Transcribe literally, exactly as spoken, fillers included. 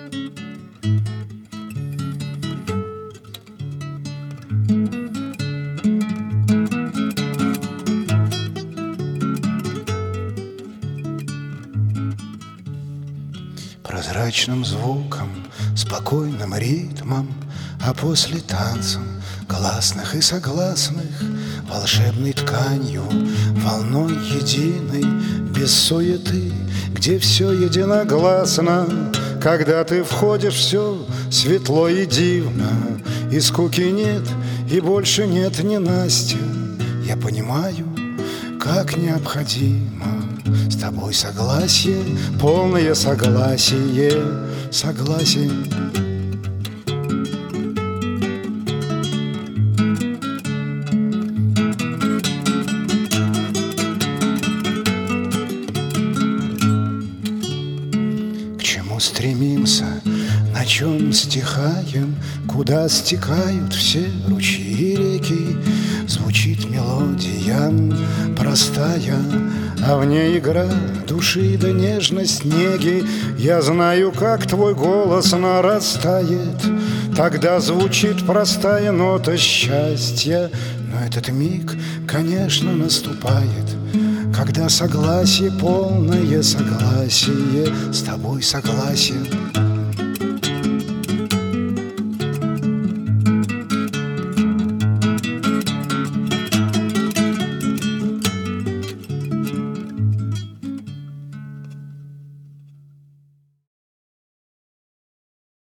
Прозрачным звуком, спокойным ритмом, а после танцем гласных и согласных, волшебной тканью, волной единой, без суеты, где все единогласно. Когда ты входишь, все светло и дивно, и скуки нет, и больше нет ненастья. Я понимаю, как необходимо с тобой согласие, полное согласие, согласие. К чему стремимся, на чем стихаем, куда стекают все ручьи и реки? Звучит мелодия простая, а в ней игра души да нежность неги. Я знаю, как твой голос нарастает, тогда звучит простая нота счастья. Но этот миг, конечно, наступает, когда согласие, полное согласие, с тобой согласие.